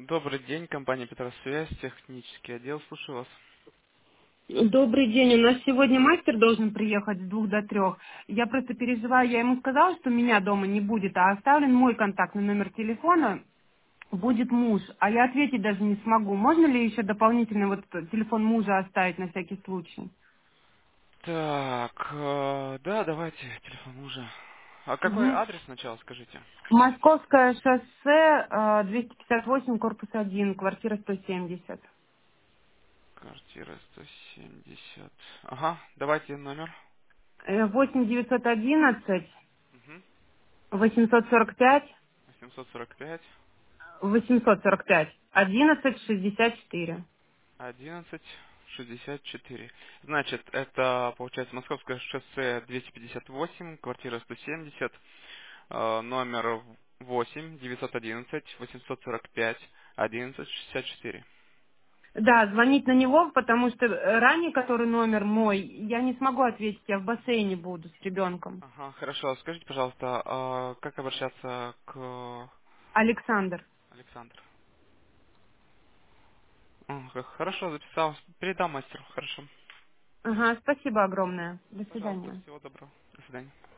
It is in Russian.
Добрый день, компания Петросвязь, технический отдел, слушаю вас. Добрый день. У нас сегодня мастер должен приехать с 2 до 3. Я просто переживаю. Я ему сказала, что меня дома не будет, а оставлен мой контактный номер телефона. Будет муж. А я ответить даже не смогу. Можно ли еще дополнительно вот телефон мужа оставить на всякий случай? Так, да, давайте, телефон мужа. А какой Мгм. адрес сначала скажите? Московское шоссе, 258, корпус 1, квартира 170. Квартира 170. Ага, давайте номер. 8 911 Угу. 845 845 845 11 64. 11 64. Значит, это, получается, Московское шоссе 258, квартира 170, номер 8 911 845 11 64. Да, звонить на него, потому что ранее, который номер мой, я не смогу ответить, я в бассейне буду с ребенком. Ага, хорошо. Скажите, пожалуйста, как обращаться к Александр. Александру? Хорошо, записал. Передам мастеру. Хорошо. Ага, спасибо огромное. До Пожалуйста, свидания. всего доброго. До свидания.